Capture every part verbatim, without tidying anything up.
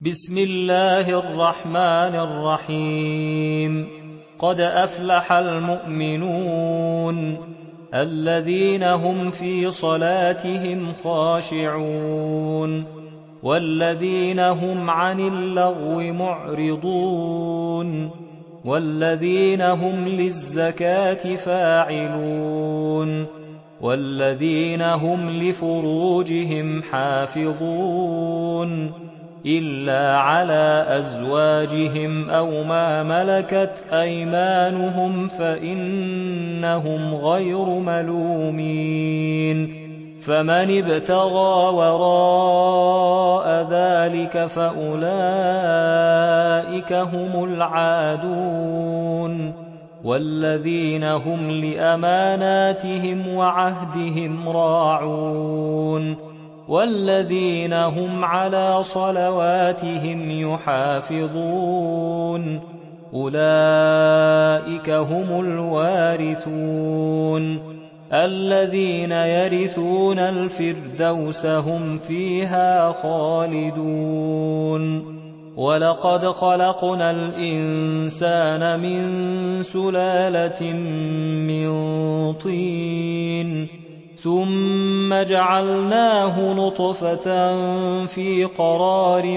بسم الله الرحمن الرحيم. قد أفلح المؤمنون الذين هم في صلاتهم خاشعون والذين هم عن اللغو معرضون والذين هم للزكاة فاعلون والذين هم لفروجهم حافظون إلا على أزواجهم أو ما ملكت أيمانهم فإنهم غير ملومين. فمن ابتغى وراء ذلك فأولئك هم العادون والذين هم لأماناتهم وعهدهم راعون والذين هم على صلواتهم يحافظون أولئك هم الوارثون الذين يرثون الفردوس هم فيها خالدون. ولقد خلقنا الإنسان من سلالة من طين ثم جعلناه نطفة في قرار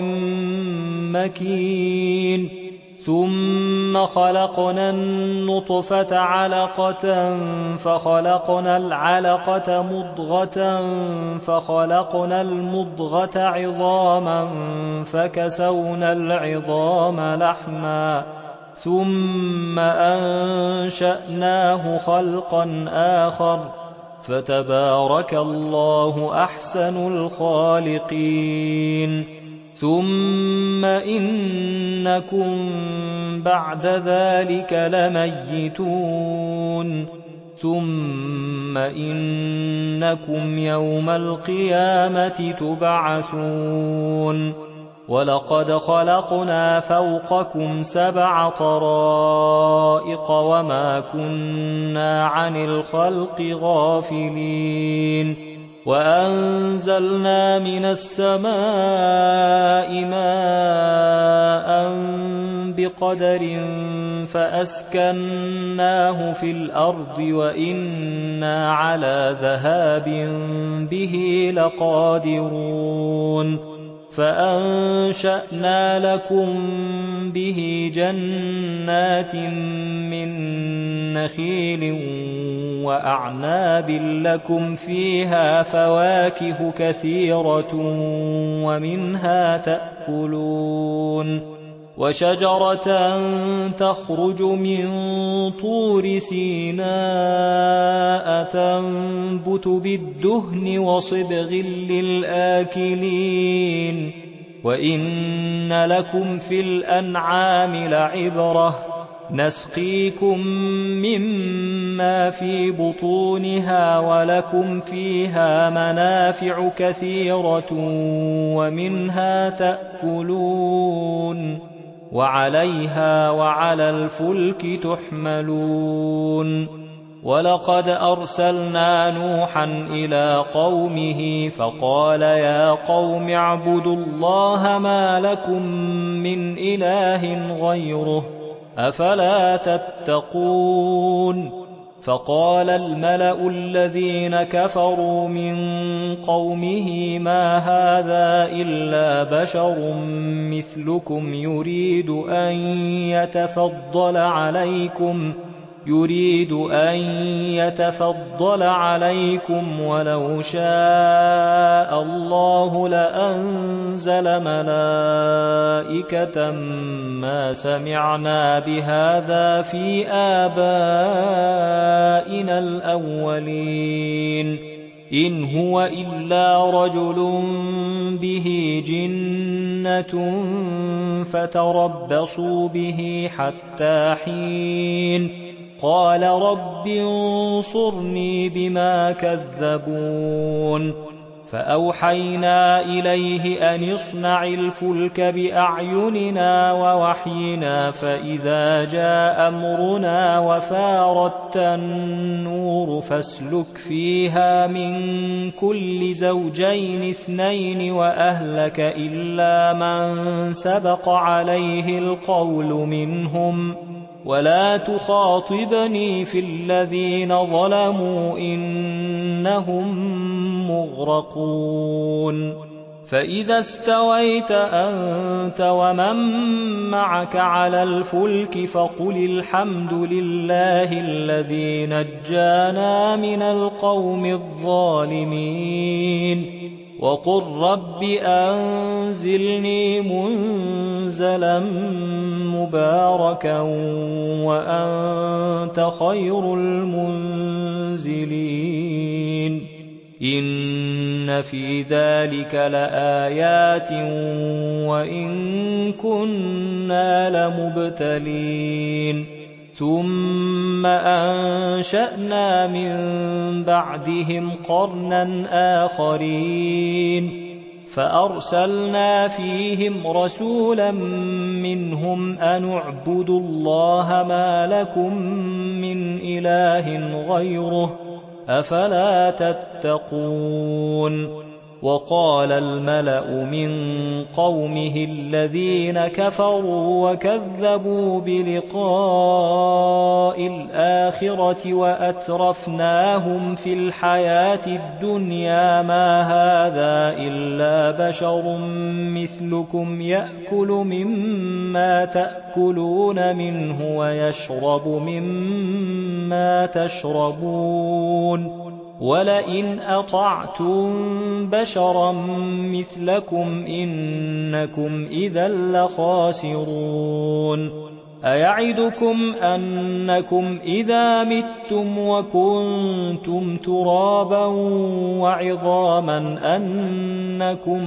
مكين ثم خلقنا النطفة علقة فخلقنا العلقة مضغة فخلقنا المضغة عظاما فكسونا العظام لحما ثم أنشأناه خلقا آخر فتبارك الله أحسن الخالقين. ثم إنكم بعد ذلك لميتون ثم إنكم يوم القيامة تبعثون. ولقد خلقنا فوقكم سبع طرائق وما كنا عن الخلق غافلين وأنزلنا من السماء ماء بقدر فأسكناه في الأرض وإنا على ذهاب به لقادرون. فأنشأنا لكم به جنات من نخيل وأعناب لكم فيها فواكه كثيرة ومنها تأكلون وشجرة تخرج من طور سيناء تنبت بالدهن وصبغ للآكلين وإن لكم في الأنعام لعبرة نسقيكم مما في بطونها ولكم فيها منافع كثيرة ومنها تأكلون وعليها وعلى الفلك تحملون. ولقد أرسلنا نوحا إلى قومه فقال يا قوم اعبدوا الله ما لكم من إله غيره أفلا تتقون. فقال الملأ الذين كفروا من قومه ما هذا إلا بشر مثلكم يريد أن يتفضل عليكم يريد أن يتفضل عليكم ولو شاء الله لأنزل ملائكة ما سمعنا بهذا في آبائنا الأولين إن هو إلا رجل به جنة فتربصوا به حتى حين. قال رب انصرني بما كذبون. فأوحينا إليه أن اصنع الفلك بأعيننا ووحينا فإذا جاء أمرنا وفاردت النور فاسلك فيها من كل زوجين اثنين وأهلك إلا من سبق عليه القول منهم ولا تخاطبني في الذين ظلموا إنهم مغرقون فإذا استويت أنت ومن معك على الفلك فقل الحمد لله الذي نجانا من القوم الظالمين وقل رب أنزلني منزلا مباركا وأنت خير المنزلين إن في ذلك لآيات وإن كنا لمبتلين ثم أنشأنا من بعدهم قرنا آخرين فأرسلنا فيهم رسولا منهم أن اعبدوا الله ما لكم من إله غيره أفلا تتقون وقال الملأ من قومه الذين كفروا وكذبوا بلقاء الآخرة وأترفناهم في الحياة الدنيا ما هذا إلا بشر مثلكم يأكل مما تأكلون منه ويشرب مما تشربون ولئن أطعتم بشرا مثلكم إنكم إذا لخاسرون أيعدكم أنكم إذا متم وكنتم ترابا وعظاما أنكم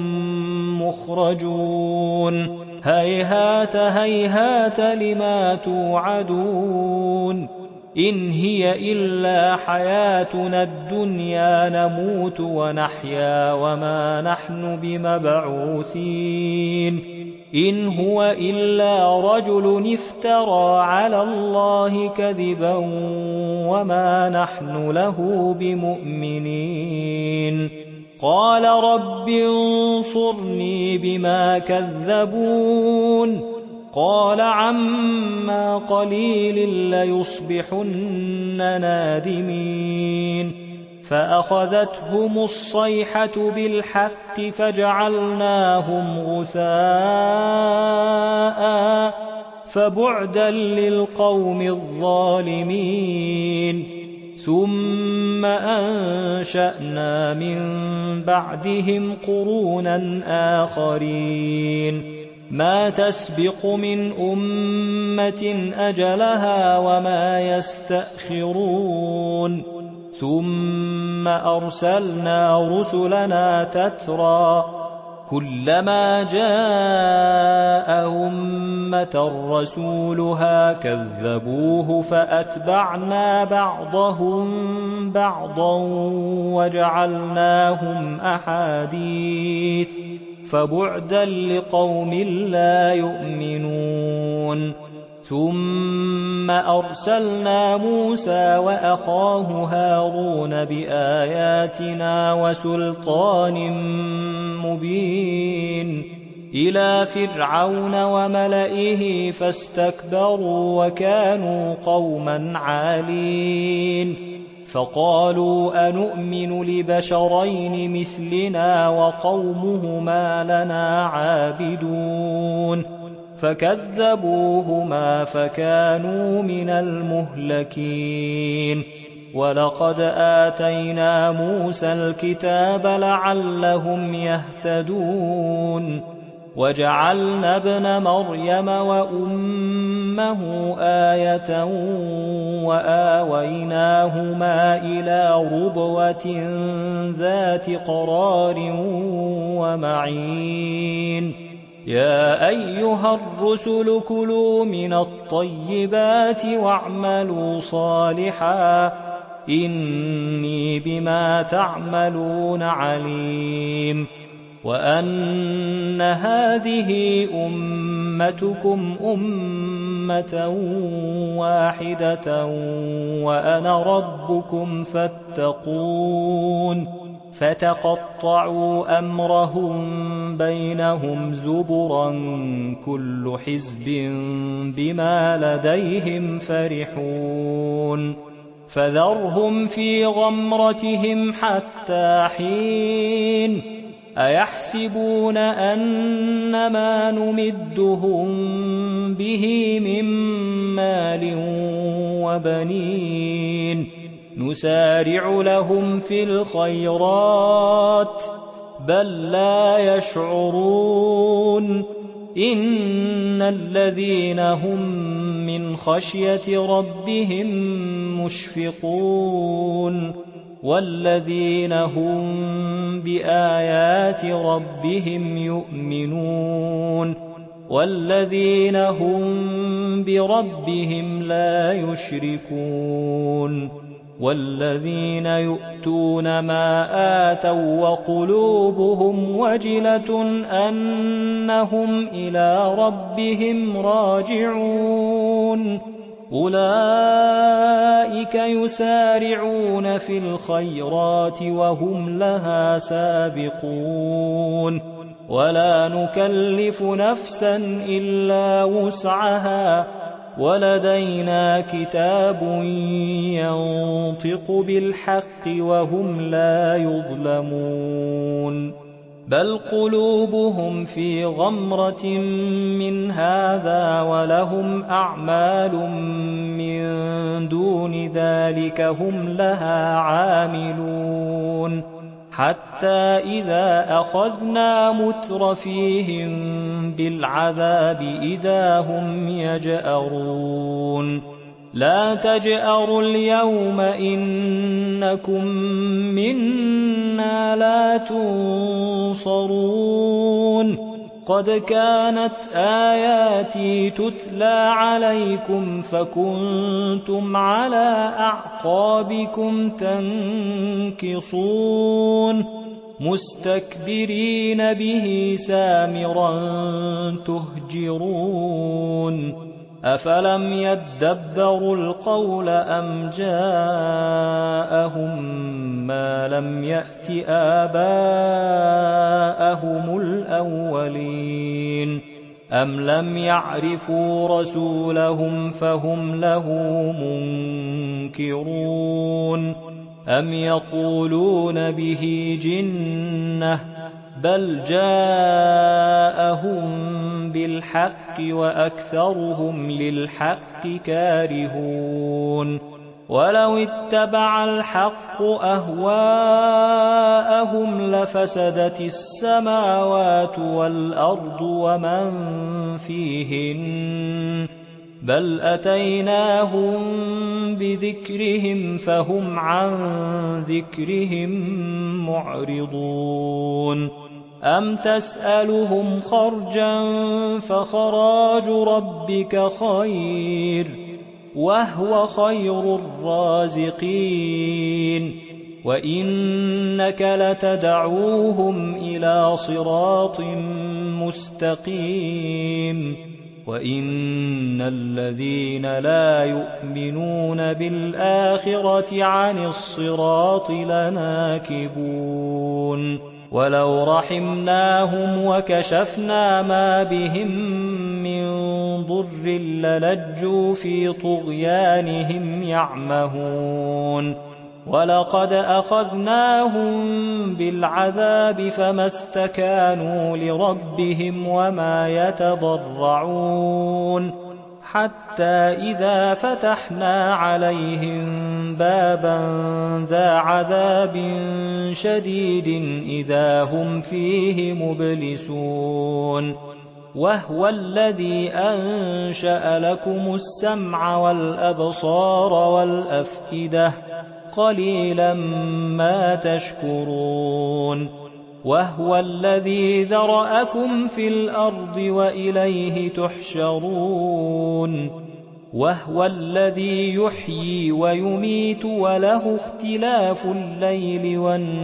مخرجون هيهات هيهات لما توعدون إن هي إلا حياتنا الدنيا نموت ونحيا وما نحن بمبعوثين إن هو إلا رجل افترى على الله كذبا وما نحن له بمؤمنين قال رب انصرني بما كذبون قال عما قليل ليصبحن نادمين فأخذتهم الصيحة بالحق فجعلناهم غثاء فبعدا للقوم الظالمين ثم أنشأنا من بعدهم قرونا آخرين ما تسبق من أمة أجلها وما يستأخرون ثم أرسلنا رسلنا تترى كلما جاء أمة رسولها كذبوه فأتبعنا بعضهم بعضا وجعلناهم أحاديث فبعدا لقوم لا يؤمنون ثم أرسلنا موسى وأخاه هارون بآياتنا وسلطان مبين إلى فرعون وملئه فاستكبروا وكانوا قوما عالين فقالوا أنؤمن لبشرين مثلنا وقومهما لنا عابدون فكذبوهما فكانوا من المهلكين ولقد آتينا موسى الكتاب لعلهم يهتدون وجعلنا ابن مريم وأمه آية وآويناهما إلى ربوة ذات قرار ومعين يا أيها الرسل كلوا من الطيبات واعملوا صالحا إني بما تعملون عليم وأن هذه أمتكم أمة واحدة وأنا ربكم فاتقون فتقطعوا أمرهم بينهم زبرا كل حزب بما لديهم فرحون فذرهم في غمرتهم حتى حين أيحسبون أنما نمدهم به من مال وبنين نسارع لهم في الخيرات بل لا يشعرون إن الذين هم من خشية ربهم مشفقون والذين هم بآيات ربهم يؤمنون والذين هم بربهم لا يشركون والذين يؤتون ما آتوا وقلوبهم وجلة أنهم إلى ربهم راجعون أولئك يسارعون في الخيرات وهم لها سابقون ولا نكلف نفسا إلا وسعها ولدينا كتاب ينطق بالحق وهم لا يظلمون بل قلوبهم في غمرة من هذا ولهم أعمال من دون ذلك هم لها عاملون حتى إذا أخذنا مترفيهم بالعذاب إذا هم يجأرون لا تجأروا اليوم إنكم منا لا تنصرون قد كانت آياتي تتلى عليكم فكنتم على أعقابكم تنكصون مستكبرين به سامرا تهجرون أفلم يدبروا القول أم جاءهم ما لم يأت آباءهم الأولين أم لم يعرفوا رسولهم فهم له منكرون أم يقولون به جنة بل جاءهم بالحق وأكثرهم للحق كارهون ولو اتبع الحق أهواءهم لفسدت السماوات والأرض ومن فيهن بل أتيناهم بذكرهم فهم عن ذكرهم معرضون أم تسألهم خرجا فخراج ربك خير وهو خير الرازقين وإنك لتدعوهم إلى صراط مستقيم وإن الذين لا يؤمنون بالآخرة عن الصراط لناكبون ولو رحمناهم وكشفنا ما بهم من ضر للجوا في طغيانهم يعمهون ولقد أخذناهم بالعذاب فما استكانوا لربهم وما يتضرعون حتى إذا فتحنا عليهم بابا ذا عذاب شديد إذا هم فيه مبلسون وهو الذي أنشأ لكم السمع والأبصار والأفئدة قليلا ما تشكرون وهو الذي ذرأكم في الأرض وإليه تحشرون وهو الذي يحيي ويميت وله اختلاف الليل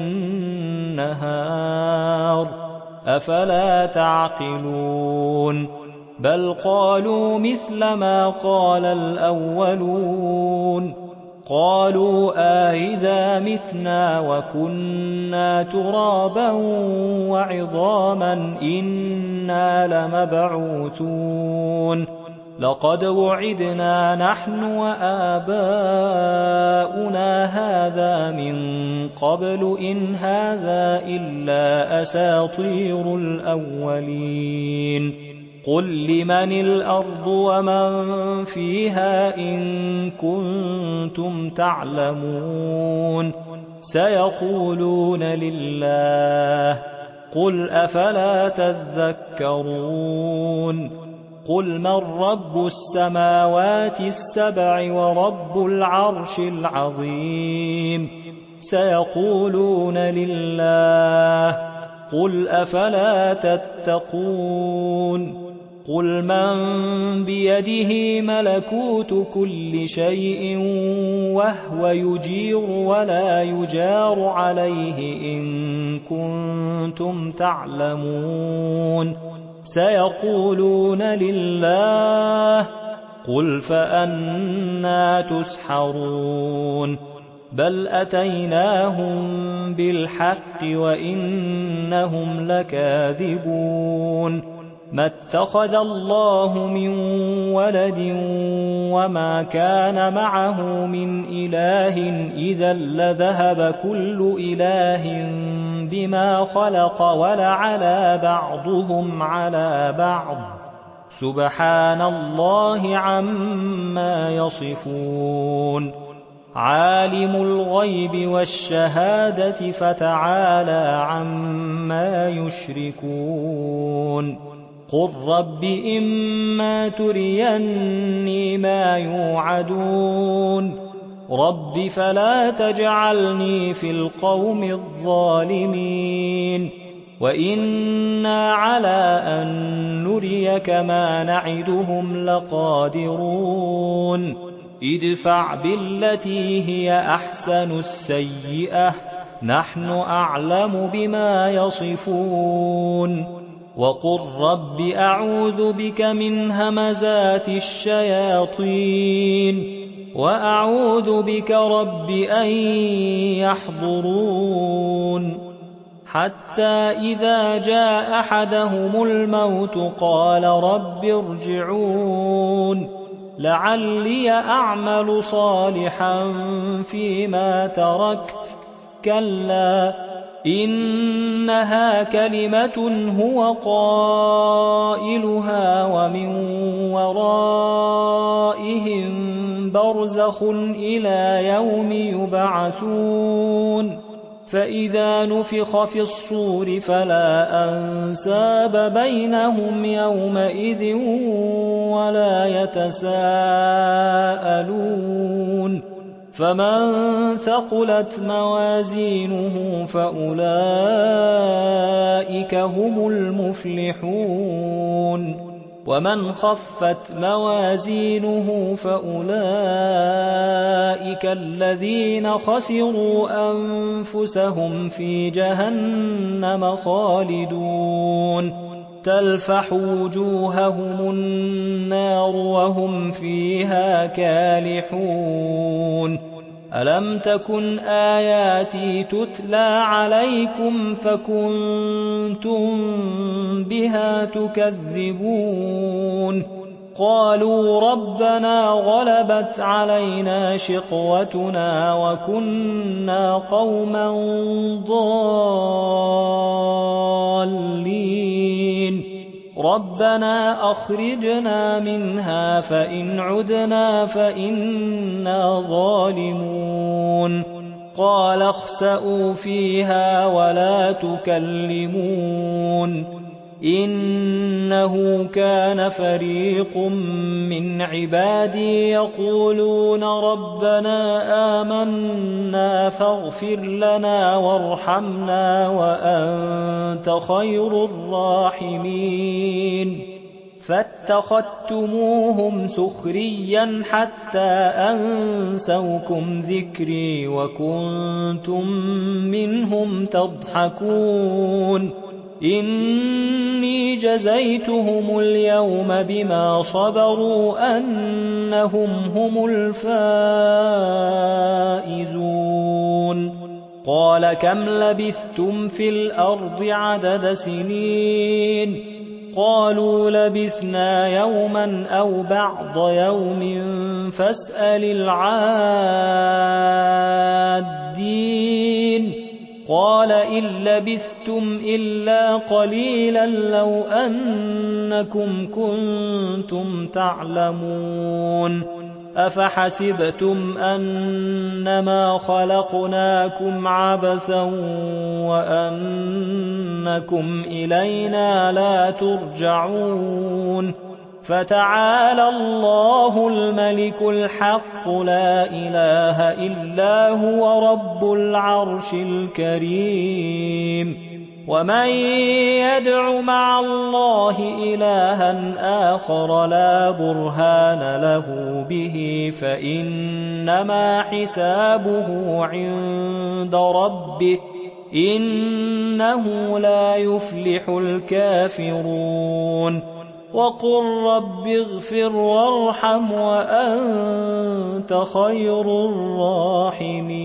والنهار أفلا تعقلون بل قالوا مثل ما قال الأولون قالوا أإذا متنا وكنا ترابا وعظاما إنا لمبعوثون لقد وعدنا نحن وآباؤنا هذا من قبل إن هذا إلا أساطير الأولين قل لمن الأرض ومن فيها إن كنتم تعلمون سيقولون لله قل أفلا تذكرون قل من رب السماوات السبع ورب العرش العظيم سيقولون لله قل أفلا تتقون قل من بيده ملكوت كل شيء وهو يجير ولا يجار عليه إن كنتم تعلمون سيقولون لله قل فأنى تسحرون بل أتيناهم بالحق وإنهم لكاذبون ما اتخذ الله من ولد وما كان معه من إله إذا لذهب كل إله بما خلق ولعلى بعضهم على بعض سبحان الله عما يصفون عالم الغيب والشهادة فتعالى عما يشركون قل رب إما تريني ما يوعدون رب فلا تجعلني في القوم الظالمين وإنا على أن نريك ما نعدهم لقادرون ادفع بالتي هي أحسن السيئة نحن أعلم بما يصفون وقل رب أعوذ بك من همزات الشياطين وأعوذ بك رب أن يحضرون حتى إذا جاء أحدهم الموت قال رب ارجعون لعلي أعمل صالحا فيما تركت كلا إنها كلمة هو قائلها ومن ورائهم برزخ إلى يوم يبعثون فإذا نفخ في الصور فلا أنساب بينهم يومئذ ولا يتساءلون فمن ثقلت موازينه فأولئك هم المفلحون ومن خفت موازينه فأولئك الذين خسروا أنفسهم في جهنم خالدون تلفح وجوههم النار وهم فيها كالحون ألم تكن آياتي تتلى عليكم فكنتم بها تكذبون قالوا ربنا غلبت علينا شقوتنا وكنا قوما ضالين ربنا أخرجنا منها فإن عدنا فإنا ظالمون قال اخسئوا فيها ولا تكلمون إنه كان فريق من عبادي يقولون ربنا آمنا فاغفر لنا وارحمنا وأنت خير الراحمين فاتخذتموهم سخريا حتى أنسوكم ذكري وكنتم منهم تضحكون إني جزيتهم اليوم بما صبروا أنهم هم الفائزون قال كم لبثتم في الأرض عدد سنين قالوا لبثنا يوما أو بعض يوم فاسأل العادين قال إن لبثتم إلا قليلا لو أنكم كنتم تعلمون أفحسبتم أنما خلقناكم عبثا وأنكم إلينا لا ترجعون فتعالى الله الملك الحق لا إله إلا هو رب العرش الكريم ومن يدع مع الله إلها آخر لا برهان له به فإنما حسابه عند ربه إنه لا يفلح الكافرون وقل رب اغفر وارحم وأنت خير الراحمين